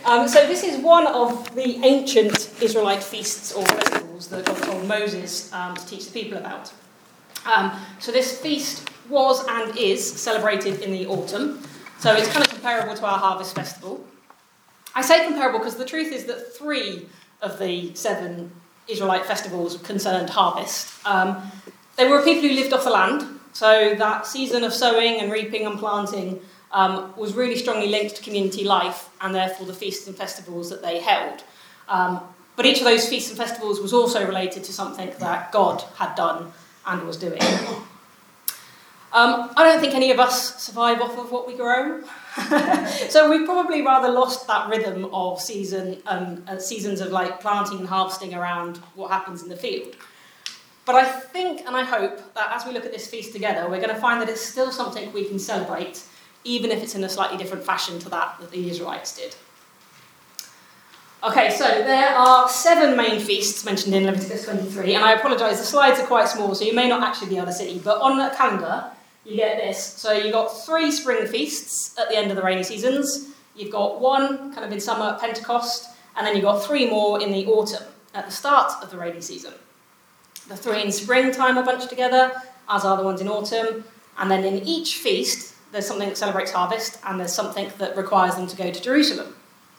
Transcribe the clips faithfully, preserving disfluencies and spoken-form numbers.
Um, so this is one of the ancient Israelite feasts or festivals that God told Moses um, to teach the people about. Um, so this feast was and is celebrated in the autumn. So it's kind of comparable to our harvest festival. I say comparable because the truth is that three of the seven Israelite festivals concerned harvest. Um, they were people who lived off the land, so that season of sowing and reaping and planting um, was really strongly linked to community life, and therefore the feasts and festivals that they held. Um, but each of those feasts and festivals was also related to something that God had done and was doing. Um, I don't think any of us survive off of what we grow. So we've probably rather lost that rhythm of season, um, uh, seasons of like planting and harvesting around what happens in the field. But I think and I hope that as we look at this feast together, we're going to find that it's still something we can celebrate, even if it's in a slightly different fashion to that that the Israelites did. Okay, so there are seven main feasts mentioned in Leviticus twenty-three, and I apologise, the slides are quite small, so you may not actually be able to see, but on the calendar, you get this. So you've got three spring feasts at the end of the rainy seasons. You've got one kind of in summer at Pentecost, and then you've got three more in the autumn at the start of the rainy season. The three in springtime are bunched together, as are the ones in autumn. And then in each feast, there's something that celebrates harvest, and there's something that requires them to go to Jerusalem.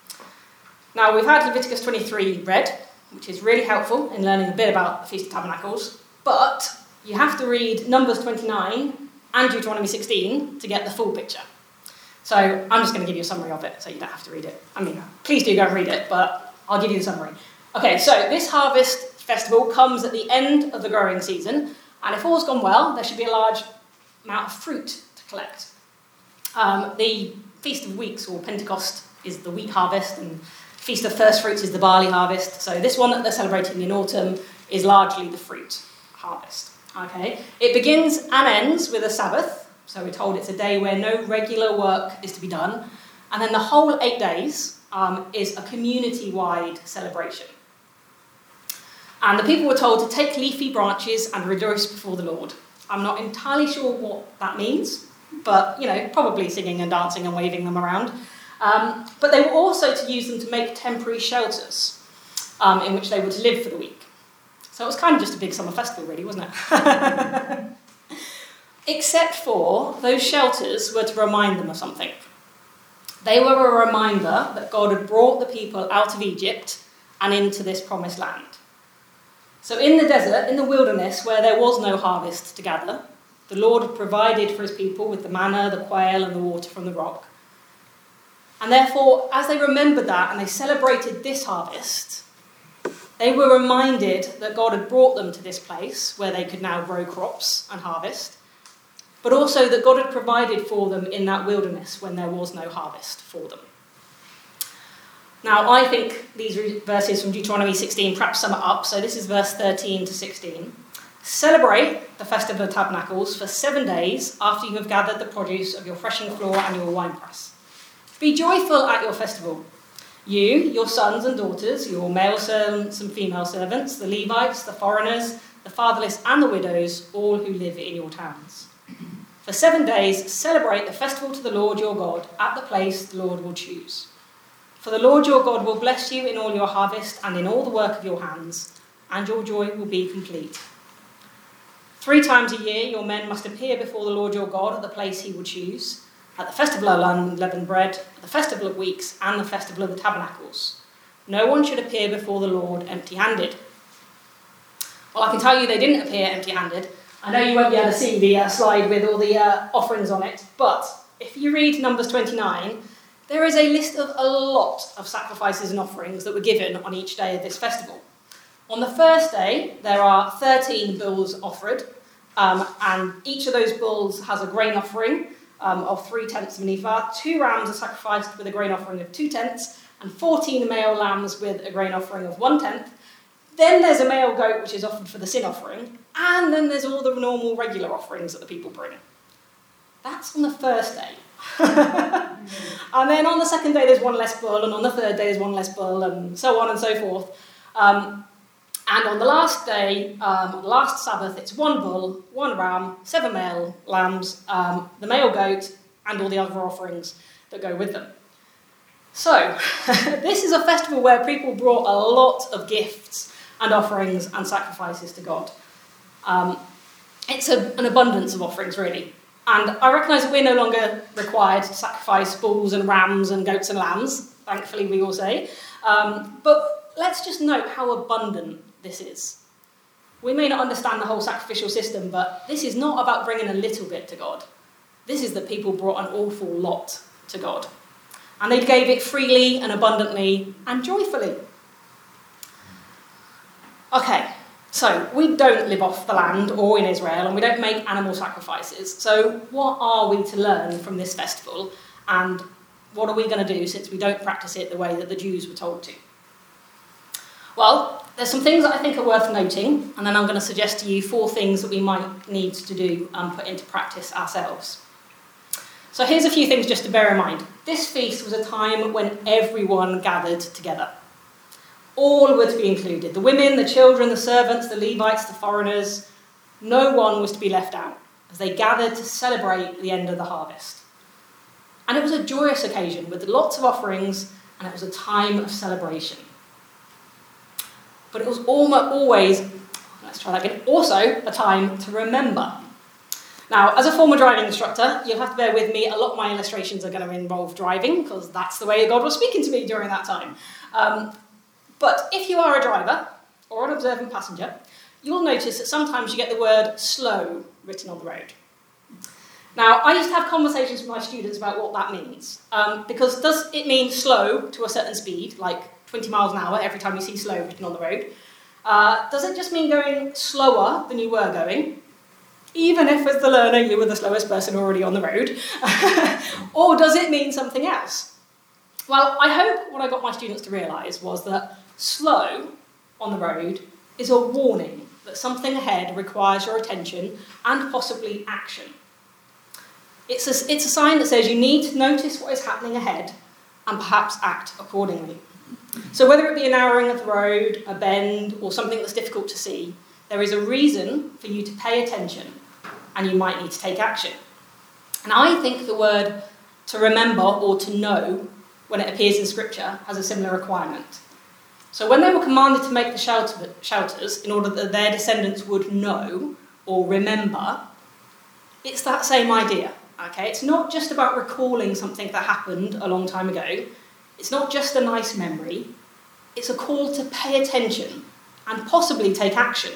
Now, we've had Leviticus twenty-three read, which is really helpful in learning a bit about the Feast of Tabernacles, but you have to read Numbers twenty-nine and Deuteronomy sixteen to get the full picture. So I'm just going to give you a summary of it, so you don't have to read it. I mean, please do go and read it, but I'll give you the summary. Okay, so this harvest festival comes at the end of the growing season, and if all's gone well, there should be a large amount of fruit to collect. Um, the Feast of Weeks, or Pentecost, is the wheat harvest, and Feast of First Fruits is the barley harvest. So this one that they're celebrating in autumn is largely the fruit harvest. Okay, it begins and ends with a Sabbath, so we're told it's a day where no regular work is to be done, and then the whole eight days um, is a community-wide celebration. And the people were told to take leafy branches and rejoice before the Lord. I'm not entirely sure what that means, but, you know, probably singing and dancing and waving them around. Um, but they were also to use them to make temporary shelters um, in which they were to live for the week. So it was kind of just a big summer festival, really, wasn't it? Except for those shelters were to remind them of something. They were a reminder that God had brought the people out of Egypt and into this promised land. So in the desert, in the wilderness, where there was no harvest to gather, the Lord had provided for his people with the manna, the quail, and the water from the rock. And therefore, as they remembered that and they celebrated this harvest, they were reminded that God had brought them to this place where they could now grow crops and harvest, but also that God had provided for them in that wilderness when there was no harvest for them. Now, I think these verses from Deuteronomy sixteen perhaps sum it up. So this is verse thirteen to sixteen. Celebrate the Festival of Tabernacles for seven days after you have gathered the produce of your threshing floor and your winepress. Be joyful at your festival. You, your sons and daughters, your male servants and female servants, the Levites, the foreigners, the fatherless and the widows, all who live in your towns. For seven days, celebrate the festival to the Lord your God at the place the Lord will choose. For the Lord your God will bless you in all your harvest and in all the work of your hands, and your joy will be complete. Three times a year your men must appear before the Lord your God at the place he will choose, at the festival of unleavened bread, at the festival of weeks, and the festival of the tabernacles. No one should appear before the Lord empty-handed. Well, I can tell you they didn't appear empty-handed. I know you won't be able to see the uh, slide with all the uh, offerings on it, but if you read Numbers twenty-nine, there is a list of a lot of sacrifices and offerings that were given on each day of this festival. On the first day, there are thirteen bulls offered, um, and each of those bulls has a grain offering um, of three-tenths of an ephah. Two rams are sacrificed with a grain offering of two-tenths, and fourteen male lambs with a grain offering of one-tenth. Then there's a male goat, which is offered for the sin offering, and then there's all the normal regular offerings that the people bring. That's on the first day. And then on the second day there's one less bull, and on the third day there's one less bull, and so on and so forth. Um, and on the last day, um, on the last Sabbath, it's one bull, one ram, seven male lambs, um, the male goat, and all the other offerings that go with them. So, this is a festival where people brought a lot of gifts and offerings and sacrifices to God. Um, it's a, an abundance of offerings, really. And I recognise that we're no longer required to sacrifice bulls and rams and goats and lambs, thankfully we all say. Um, but let's just note how abundant this is. We may not understand the whole sacrificial system, but this is not about bringing a little bit to God. This is that people brought an awful lot to God. And they gave it freely and abundantly and joyfully. Okay, so we don't live off the land or in Israel, and we don't make animal sacrifices. So what are we to learn from this festival, and what are we going to do since we don't practice it the way that the Jews were told to? Well, there's some things that I think are worth noting, and then I'm going to suggest to you four things that we might need to do and put into practice ourselves. So here's a few things just to bear in mind. This feast was a time when everyone gathered together. All were to be included. The women, the children, the servants, the Levites, the foreigners. No one was to be left out, as they gathered to celebrate the end of the harvest. And it was a joyous occasion with lots of offerings, and it was a time of celebration. But it was always, let's try that again, also a time to remember. Now, as a former driving instructor, you'll have to bear with me. A lot of my illustrations are going to involve driving, because that's the way God was speaking to me during that time. Um, but if you are a driver or an observant passenger, you'll notice that sometimes you get the word slow written on the road. Now, I used to have conversations with my students about what that means, um, because does it mean slow to a certain speed, like twenty miles an hour every time you see slow written on the road? Uh, does it just mean going slower than you were going, even if as the learner you were the slowest person already on the road? Or does it mean something else? Well, I hope what I got my students to realise was that slow on the road is a warning that something ahead requires your attention and possibly action. It's a, it's a sign that says you need to notice what is happening ahead and perhaps act accordingly. So whether it be a narrowing of the road, a bend, or something that's difficult to see, there is a reason for you to pay attention, and you might need to take action. And I think the word to remember or to know, when it appears in Scripture, has a similar requirement. So when they were commanded to make the shelter, shelters in order that their descendants would know or remember, it's that same idea. Okay? It's not just about recalling something that happened a long time ago. It's not just a nice memory. It's a call to pay attention and possibly take action.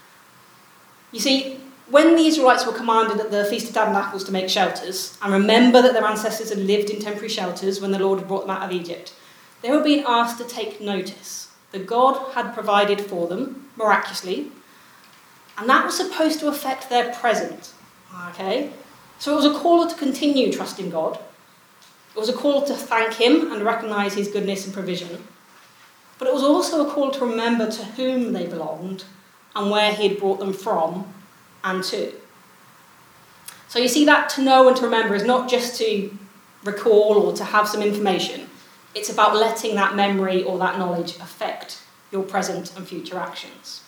You see, when the Israelites were commanded at the Feast of Tabernacles to make shelters, and remember that their ancestors had lived in temporary shelters when the Lord had brought them out of Egypt, they were being asked to take notice that God had provided for them, miraculously, and that was supposed to affect their present. Okay? So it was a call to continue trusting God. It was a call to thank him and recognise his goodness and provision. But it was also a call to remember to whom they belonged and where he had brought them from and to. So you see, that to know and to remember is not just to recall or to have some information. It's about letting that memory or that knowledge affect your present and future actions.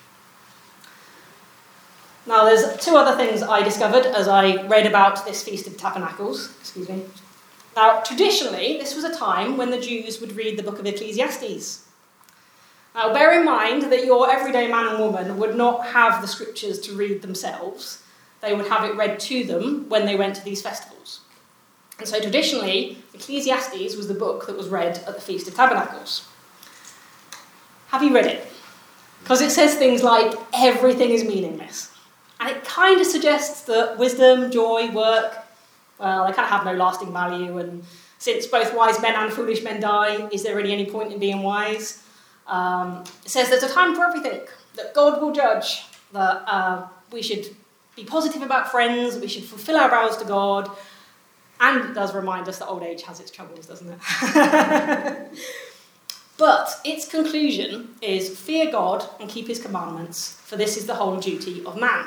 Now, there's two other things I discovered as I read about this Feast of Tabernacles. Excuse me. Now, traditionally, this was a time when the Jews would read the book of Ecclesiastes. Now, bear in mind that your everyday man and woman would not have the scriptures to read themselves. They would have it read to them when they went to these festivals. And so traditionally, Ecclesiastes was the book that was read at the Feast of Tabernacles. Have you read it? Because it says things like, everything is meaningless. And it kind of suggests that wisdom, joy, work, well, they kind of have no lasting value, and since both wise men and foolish men die, is there really any point in being wise? Um, it says there's a time for everything, that God will judge, that uh, we should be positive about friends, we should fulfill our vows to God, and it does remind us that old age has its troubles, doesn't it? But its conclusion is, fear God and keep his commandments, for this is the whole duty of man.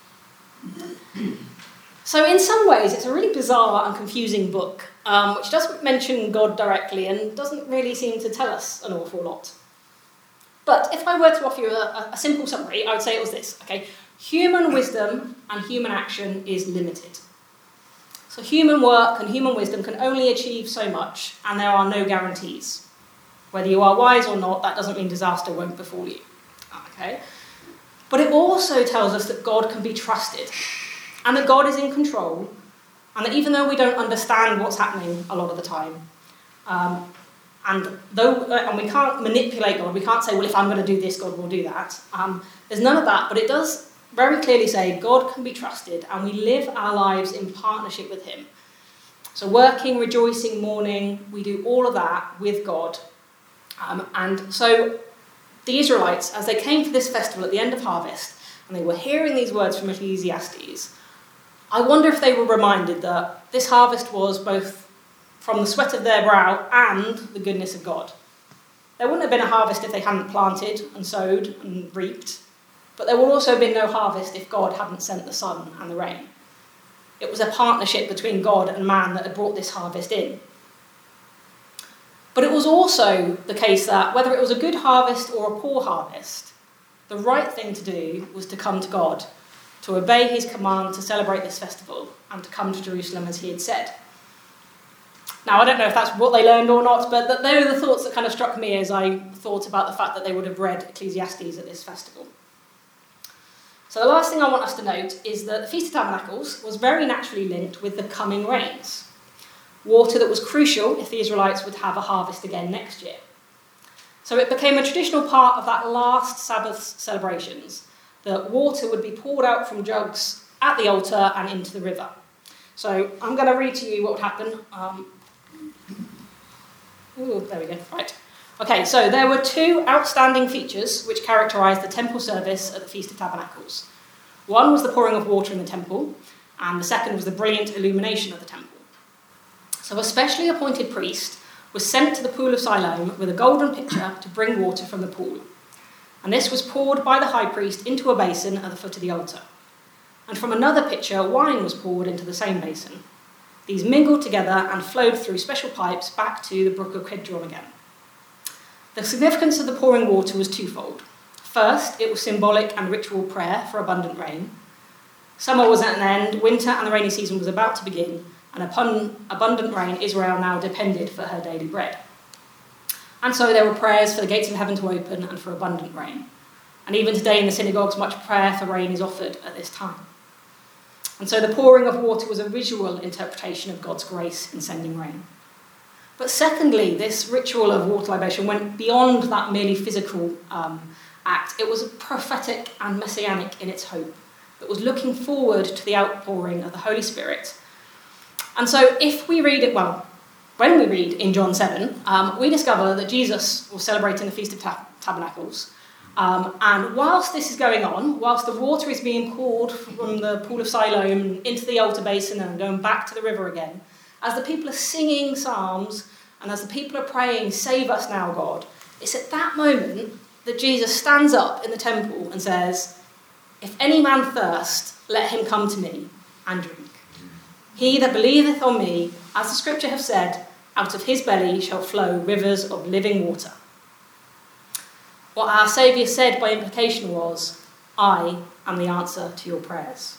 So in some ways, it's a really bizarre and confusing book, um, which doesn't mention God directly and doesn't really seem to tell us an awful lot. But if I were to offer you a, a simple summary, I would say it was this, okay? Human wisdom and human action is limited. So human work and human wisdom can only achieve so much, and there are no guarantees. Whether you are wise or not, that doesn't mean disaster won't befall you. Okay? But it also tells us that God can be trusted, and that God is in control, and that even though we don't understand what's happening a lot of the time, um, and though and we can't manipulate God, we can't say, well, if I'm going to do this, God will do that. Um, there's none of that, but it does very clearly say God can be trusted, and we live our lives in partnership with him. So working, rejoicing, mourning, we do all of that with God. Um, and so the Israelites, as they came to this festival at the end of harvest, and they were hearing these words from Ecclesiastes, I wonder if they were reminded that this harvest was both from the sweat of their brow and the goodness of God. There wouldn't have been a harvest if they hadn't planted and sowed and reaped, but there would also have been no harvest if God hadn't sent the sun and the rain. It was a partnership between God and man that had brought this harvest in. But it was also the case that whether it was a good harvest or a poor harvest, the right thing to do was to come to God, to obey his command to celebrate this festival and to come to Jerusalem as he had said. Now, I don't know if that's what they learned or not, but they were the thoughts that kind of struck me as I thought about the fact that they would have read Ecclesiastes at this festival. So the last thing I want us to note is that the Feast of Tabernacles was very naturally linked with the coming rains, water that was crucial if the Israelites would have a harvest again next year. So it became a traditional part of that last Sabbath celebrations that water would be poured out from jugs at the altar and into the river. So I'm going to read to you what would happen. Um, ooh, there we go. Right. Okay, so there were two outstanding features which characterised the temple service at the Feast of Tabernacles. One was the pouring of water in the temple, and the second was the brilliant illumination of the temple. So a specially appointed priest was sent to the pool of Siloam with a golden pitcher to bring water from the pool. And this was poured by the high priest into a basin at the foot of the altar. And from another pitcher, wine was poured into the same basin. These mingled together and flowed through special pipes back to the brook of Kidron again. The significance of the pouring water was twofold. First, it was symbolic and ritual prayer for abundant rain. Summer was at an end, winter and the rainy season was about to begin, and upon abundant rain, Israel now depended for her daily bread. And so there were prayers for the gates of heaven to open and for abundant rain. And even today in the synagogues, much prayer for rain is offered at this time. And so the pouring of water was a visual interpretation of God's grace in sending rain. But secondly, this ritual of water libation went beyond that merely physical um, act. It was prophetic and messianic in its hope. It was looking forward to the outpouring of the Holy Spirit. And so if we read it, well, when we read in John seven, um, we discover that Jesus was celebrating the Feast of Tab- Tabernacles. Um, and whilst this is going on, whilst the water is being poured from the pool of Siloam into the altar basin and going back to the river again, as the people are singing psalms and as the people are praying, "Save us now, God," it's at that moment that Jesus stands up in the temple and says, "If any man thirst, let him come to me and drink. He that believeth on me, as the scripture hath said, out of his belly shall flow rivers of living water." What our Saviour said by implication was, "I am the answer to your prayers."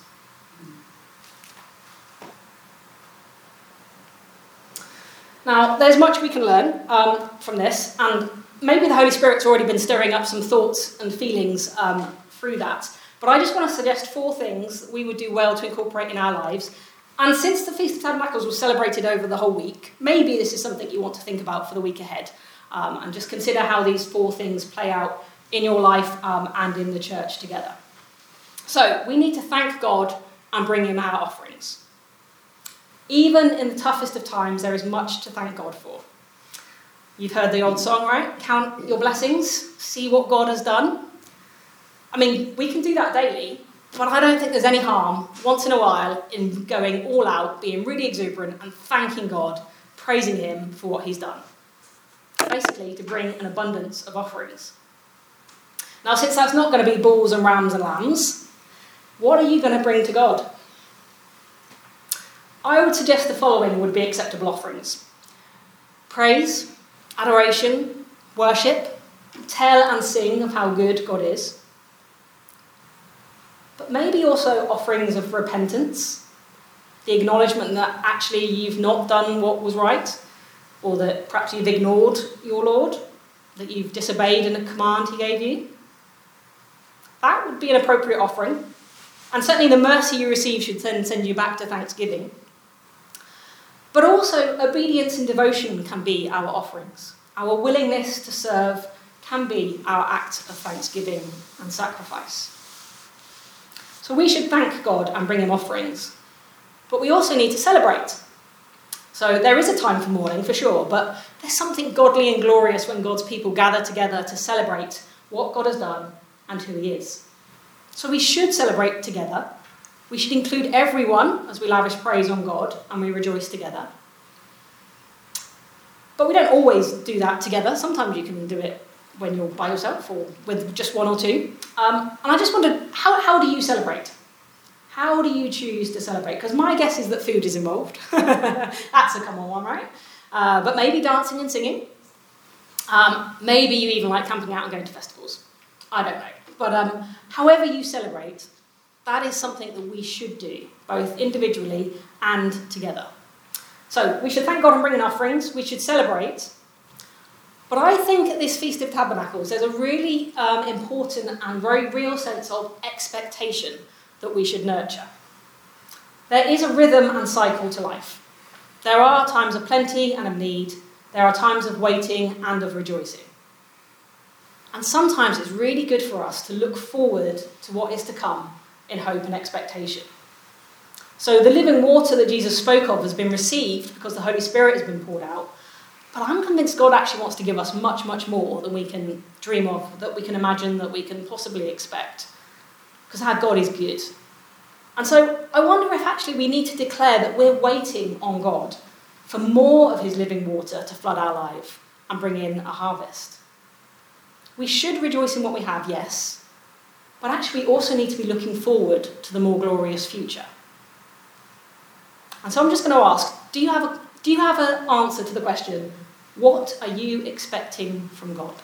Now, there's much we can learn um, from this, and maybe the Holy Spirit's already been stirring up some thoughts and feelings um, through that. But I just want to suggest four things that we would do well to incorporate in our lives. And since the Feast of Tabernacles was celebrated over the whole week, maybe this is something you want to think about for the week ahead. Um, and just consider how these four things play out in your life um, and in the church together. So, we need to thank God and bring him our offerings. Even in the toughest of times, there is much to thank God for. You've heard the old song, right? Count your blessings, see what God has done. I mean, we can do that daily, but I don't think there's any harm, once in a while, in going all out, being really exuberant and thanking God, praising him for what he's done. Basically, to bring an abundance of offerings. Now, since that's not going to be bulls and rams and lambs, what are you going to bring to God? I would suggest the following would be acceptable offerings: praise, adoration, worship, tell and sing of how good God is, but maybe also offerings of repentance, The acknowledgement that actually you've not done what was right, or that perhaps you've ignored your Lord, that you've disobeyed in a command he gave you. That would be an appropriate offering. And certainly the mercy you receive should then send you back to thanksgiving. But also, obedience and devotion can be our offerings. Our willingness to serve can be our act of thanksgiving and sacrifice. So we should thank God and bring him offerings. But we also need to celebrate. So there is a time for mourning, for sure, but there's something godly and glorious when God's people gather together to celebrate what God has done and who he is. So we should celebrate together. We should include everyone as we lavish praise on God and we rejoice together. But we don't always do that together. Sometimes you can do it when you're by yourself or with just one or two. Um, and I just wondered, how, how do you celebrate? How do you choose to celebrate? Because my guess is that food is involved. That's a common one, right? Uh, but maybe dancing and singing. Um, maybe you even like camping out and going to festivals. I don't know. But um, however you celebrate, that is something that we should do, both individually and together. So we should thank God and bring in offerings. We should celebrate. But I think at this Feast of Tabernacles, there's a really um, important and very real sense of expectation that we should nurture. There is a rhythm and cycle to life. There are times of plenty and of need. There are times of waiting and of rejoicing. And sometimes it's really good for us to look forward to what is to come in hope and expectation. So the living water that Jesus spoke of has been received because the Holy Spirit has been poured out. But I'm convinced God actually wants to give us much, much more than we can dream of, that we can imagine, that we can possibly expect. Because our God is good. And so I wonder if actually we need to declare that we're waiting on God for more of his living water to flood our life and bring in a harvest. We should rejoice in what we have, yes, but actually we also need to be looking forward to the more glorious future. And so I'm just going to ask, do you have a, do you have an answer to the question, what are you expecting from God?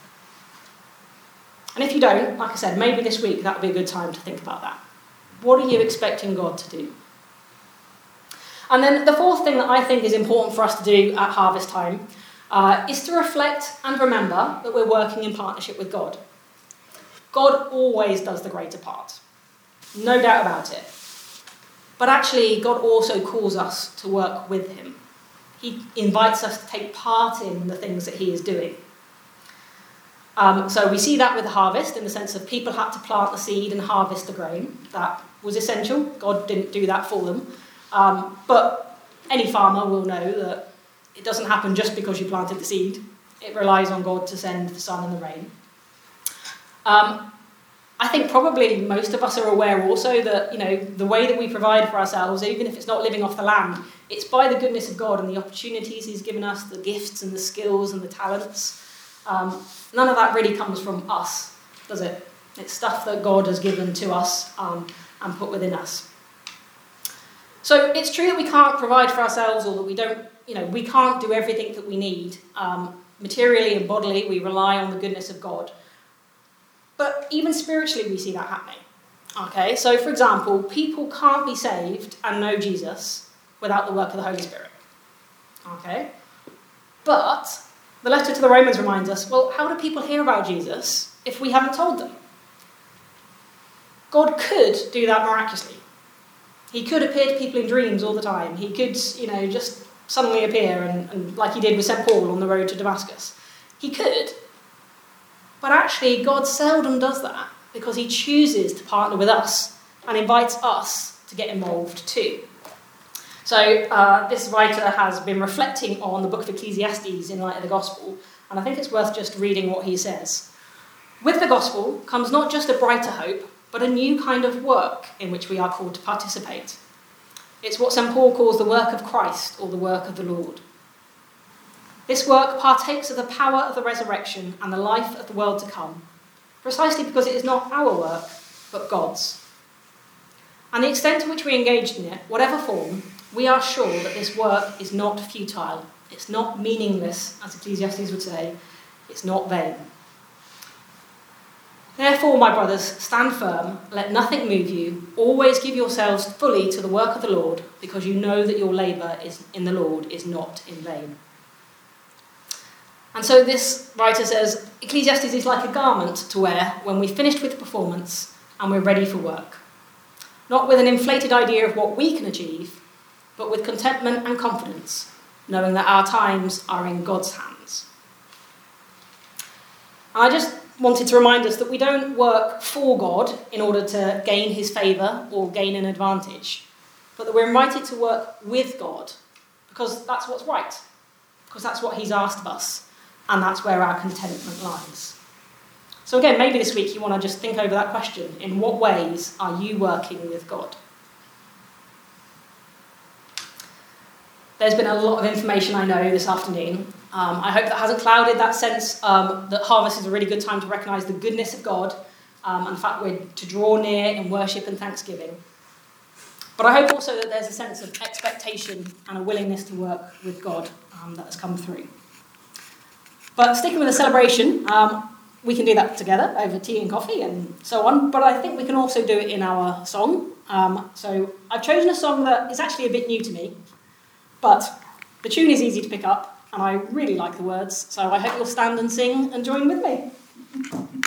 And if you don't, like I said, maybe this week that would be a good time to think about that. What are you expecting God to do? And then the fourth thing that I think is important for us to do at harvest time uh, is to reflect and remember that we're working in partnership with God. God always does the greater part. No doubt about it. But actually, God also calls us to work with him. He invites us to take part in the things that he is doing. Um, so we see that with the harvest in the sense of people had to plant the seed and harvest the grain. That was essential. God didn't do that for them. Um, but any farmer will know that it doesn't happen just because you planted the seed. It relies on God to send the sun and the rain. Um, I think probably most of us are aware also that, you know, the way that we provide for ourselves, even if it's not living off the land, it's by the goodness of God and the opportunities he's given us, the gifts and the skills and the talents. Um, none of that really comes from us, does it? It's stuff that God has given to us um, and put within us. So it's true that we can't provide for ourselves, or that we don't, you know, we can't do everything that we need. Um, materially and bodily, we rely on the goodness of God. But even spiritually, we see that happening. Okay, so for example, people can't be saved and know Jesus without the work of the Holy Spirit. Okay, but the letter to the Romans reminds us, well, how do people hear about Jesus if we haven't told them? God could do that miraculously. He could appear to people in dreams all the time. He could, you know, just suddenly appear, and, and like he did with Saint Paul on the road to Damascus. He could. But actually, God seldom does that because he chooses to partner with us and invites us to get involved too. So uh, this writer has been reflecting on the book of Ecclesiastes in light of the gospel, and I think it's worth just reading what he says. With the gospel comes not just a brighter hope, but a new kind of work in which we are called to participate. It's what Saint Paul calls the work of Christ, or the work of the Lord. This work partakes of the power of the resurrection and the life of the world to come, precisely because it is not our work, but God's. And the extent to which we engage in it, whatever form, we are sure that this work is not futile. It's not meaningless, as Ecclesiastes would say. It's not vain. Therefore, my brothers, stand firm, let nothing move you, always give yourselves fully to the work of the Lord, because you know that your labour is in the Lord is not in vain. And so this writer says, Ecclesiastes is like a garment to wear when we've finished with performance and we're ready for work. Not with an inflated idea of what we can achieve, but with contentment and confidence, knowing that our times are in God's hands. And I just wanted to remind us that we don't work for God in order to gain his favour or gain an advantage, but that we're invited to work with God because that's what's right, because that's what he's asked of us, and that's where our contentment lies. So again, maybe this week you want to just think over that question. In what ways are you working with God? There's been a lot of information, I know, this afternoon. Um, I hope that hasn't clouded that sense um, that harvest is a really good time to recognise the goodness of God um, and the fact we're to draw near in worship and thanksgiving. But I hope also that there's a sense of expectation and a willingness to work with God um, that has come through. But sticking with the celebration, um, we can do that together over tea and coffee and so on, but I think we can also do it in our song. Um, so I've chosen a song that is actually a bit new to me, but the tune is easy to pick up, and I really like the words, so I hope you'll stand and sing and join with me.